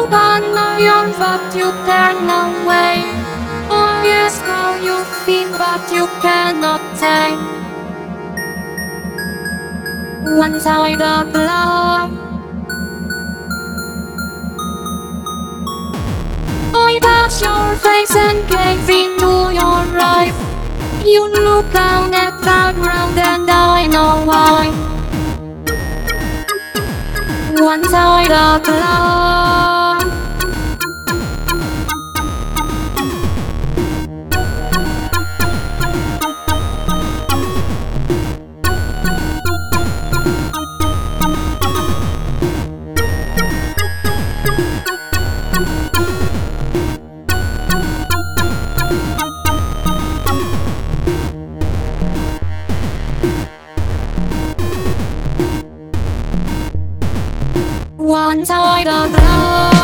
you got no young but you turn away. Oh yes, how you feel but you cannot take. One side of love, I touch your face and gave into your life. You look down at the ground and I know why. One side of love, one side of love.